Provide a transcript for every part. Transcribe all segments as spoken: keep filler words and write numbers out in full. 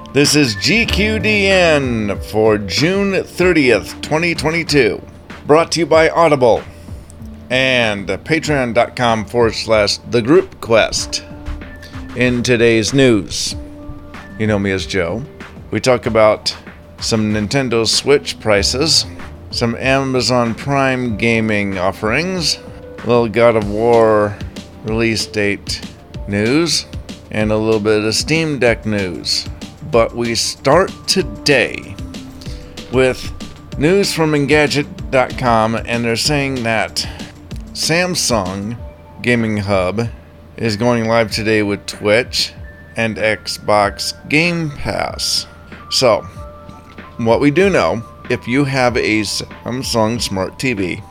This is G Q D N for June thirtieth, twenty twenty-two. Brought to you by Audible and patreon.com forward slash the group quest. In today's news, you know me as Joe. We talk about some Nintendo Switch prices, some Amazon Prime gaming offerings, a little God of War release date news, and a little bit of Steam Deck news. But we start today with news from Engadget dot com, and they're saying that Samsung Gaming Hub is going live today with Twitch and Xbox Game Pass. So, what we do know, if you have a Samsung Smart T V,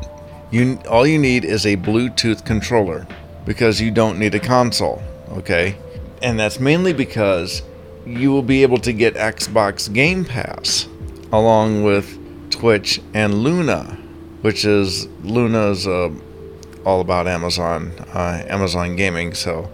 you all you need is a Bluetooth controller because you don't need a console, okay? And that's mainly because you will be able to get Xbox Game Pass along with Twitch and Luna, which is Luna's uh, all about Amazon, uh, Amazon Gaming. So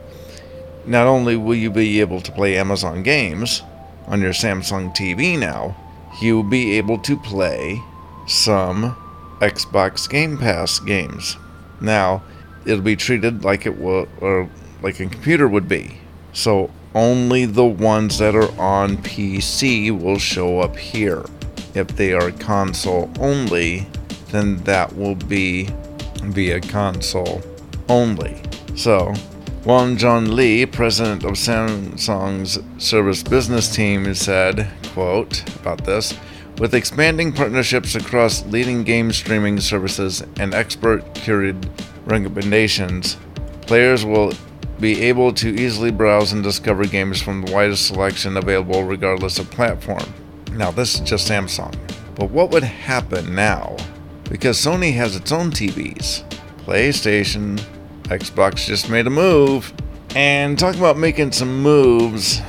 not only will you be able to play Amazon games on your Samsung T V now, you'll be able to play some Xbox Game Pass games. Now, it'll be treated like it will, or like a computer would be. So only the ones that are on P C will show up here. If they are console only, then that will be via console only. So, Won John Lee, president of Samsung's service business team, said, quote, about this, with expanding partnerships across leading game streaming services and expert-curated recommendations, players will be able to easily browse and discover games from the widest selection available regardless of platform. Now, this is just Samsung. But what would happen now? Because Sony has its own T Vs. PlayStation, Xbox just made a move. And talking about making some moves,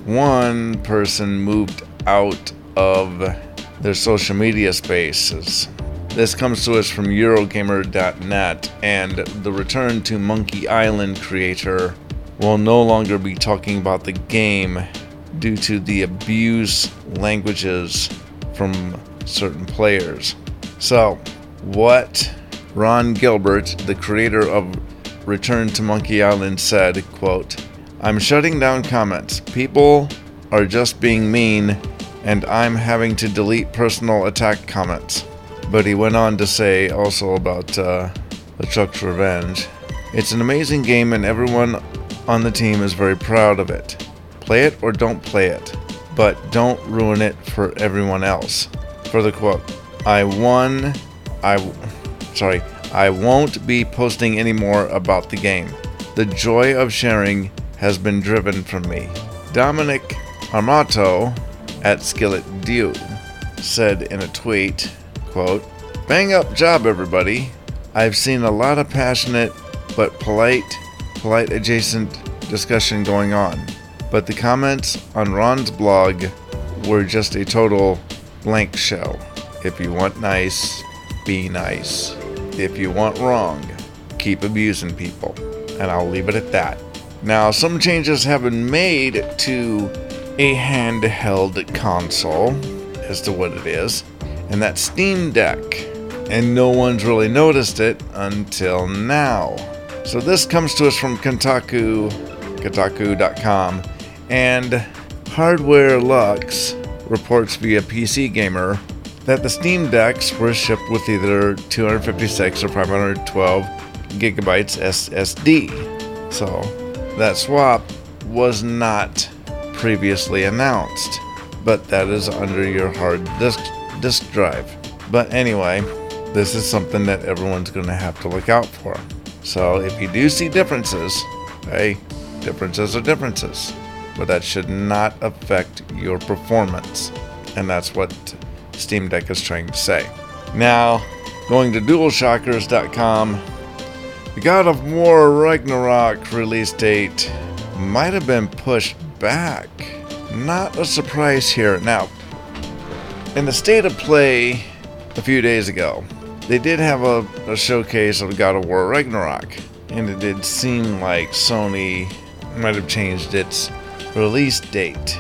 one person moved out of their social media spaces. This comes to us from Eurogamer dot net, and the Return to Monkey Island creator will no longer be talking about the game due to the abuse languages from certain players. So, what Ron Gilbert, the creator of Return to Monkey Island, said, quote, I'm shutting down comments. People are just being mean, and I'm having to delete personal attack comments. But he went on to say also about uh, LeChuck's Revenge. It's an amazing game and everyone on the team is very proud of it. Play it or don't play it, but don't ruin it for everyone else. Further quote, I won, I, sorry, I won't be posting anymore about the game. The joy of sharing has been driven from me. Dominic Armato at Skillet Dew said in a tweet, quote, bang up job everybody. I've seen a lot of passionate but polite, polite adjacent discussion going on. But the comments on Ron's blog were just a total blank show. If you want nice, be nice. If you want wrong, keep abusing people. And I'll leave it at that. Now, some changes have been made to a handheld console as to what it is. And that's Steam Deck. And no one's really noticed it until now. So this comes to us from Kotaku, Kotaku dot com. And Hardware Lux reports via P C Gamer that the Steam Decks were shipped with either two fifty-six or five hundred twelve gigabytes S S D. So that swap was not previously announced, but that is under your hard disk disk drive. But anyway, this is something that everyone's going to have to look out for. So if you do see differences, hey, differences are differences, but that should not affect your performance. And that's what Steam Deck is trying to say. Now, going to Dual Shockers dot com, the God of War Ragnarok release date might have been pushed back. Not a surprise here. Now, in the State of Play a few days ago, they did have a, a showcase of God of War Ragnarok, and it did seem like Sony might have changed its release date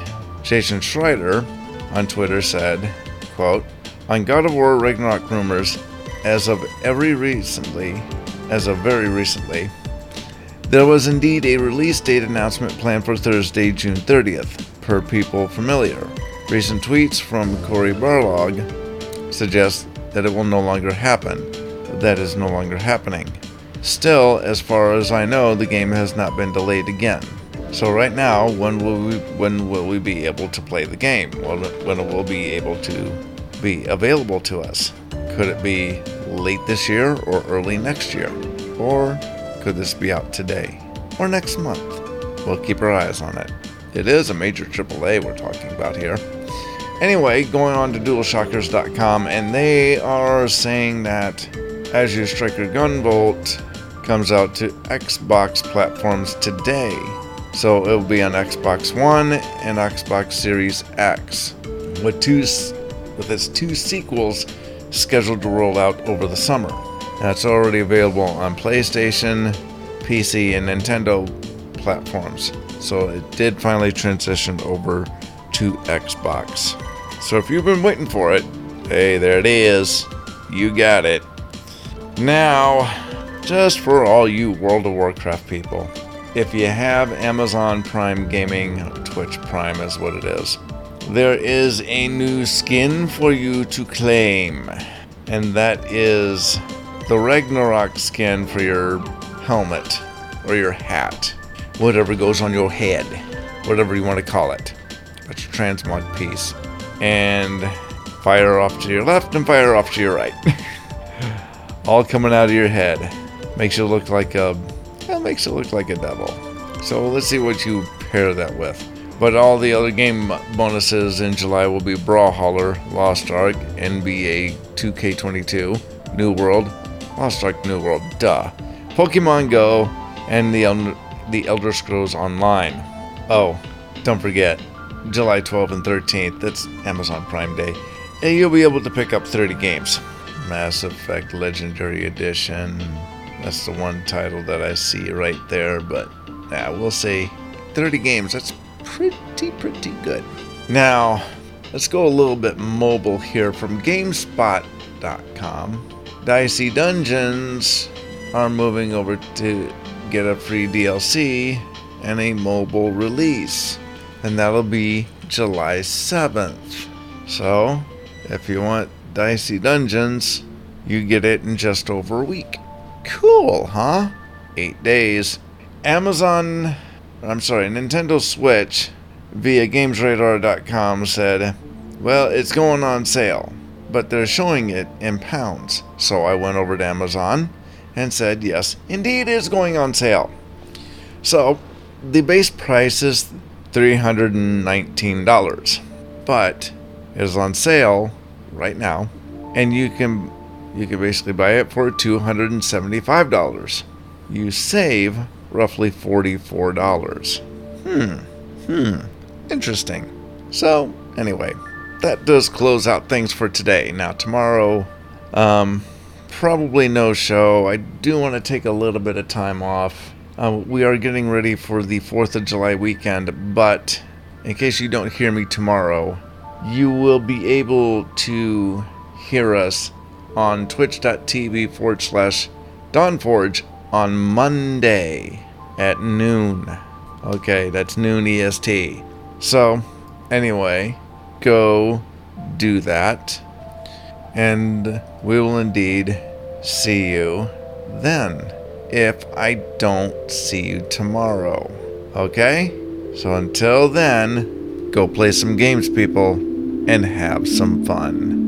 Jason Schreider on Twitter said, quote, "On God of War Ragnarok rumors, as of every recently, as of very recently, there was indeed a release date announcement planned for Thursday, June thirtieth, per people familiar. Recent tweets from Cory Barlog suggest that it will no longer happen. That is no longer happening. Still, as far as I know, the game has not been delayed again. So right now, when will we when will we be able to play the game? When, when it will be able to be available to us? Could it be late this year or early next year? Or could this be out today or next month? We'll keep our eyes on it. It is a major triple A we're talking about here. Anyway, going on to dual shockers dot com, and they are saying that As You Striker Gunvolt comes out to Xbox platforms today. So it will be on Xbox One and Xbox Series X, with two with its two sequels scheduled to roll out over the summer. That's already available on PlayStation, P C, and Nintendo platforms. So it did finally transition over to Xbox. So if you've been waiting for it, hey, there it is. You got it. Now, just for all you World of Warcraft people, if you have Amazon Prime Gaming, Twitch Prime is what it is, there is a new skin for you to claim. And that is the Ragnarok skin for your helmet or your hat. Whatever goes on your head. Whatever you want to call it. That's your transmog piece. And fire off to your left and fire off to your right. All coming out of your head. Makes you look like a... That makes it look like a devil. So let's see what you pair that with. But all the other game bonuses in July will be Brawlhalla, Lost Ark, N B A two K twenty-two, New World, Lost Ark, New World, duh, Pokemon Go, and the, El- the Elder Scrolls Online. Oh, don't forget, July twelfth and thirteenth, that's Amazon Prime Day, and you'll be able to pick up thirty games. Mass Effect Legendary Edition. That's the one title that I see right there, but yeah, we'll say thirty games. That's pretty, pretty good. Now, let's go a little bit mobile here from GameSpot dot com. Dicey Dungeons are moving over to get a free D L C and a mobile release, and that'll be July seventh. So, if you want Dicey Dungeons, you get it in just over a week. Cool, huh? Eight days. Amazon, I'm sorry, Nintendo Switch via Games Radar dot com said, well, it's going on sale, but they're showing it in pounds. So I went over to Amazon and said, yes, indeed it's going on sale. So the base price is three hundred nineteen dollars, but it is on sale right now, and you can you can basically buy it for two hundred seventy-five dollars. You save roughly forty-four dollars. Hmm. Hmm. Interesting. So, anyway, that does close out things for today. Now, tomorrow, um, probably no show. I do want to take a little bit of time off. Uh, we are getting ready for the fourth of July weekend, but in case you don't hear me tomorrow, you will be able to hear us on twitch.tv forward slash DawnForge on Monday at noon. Okay, that's noon E S T. So, anyway, go do that, and we will indeed see you then, if I don't see you tomorrow. Okay? So until then, go play some games, people, and have some fun.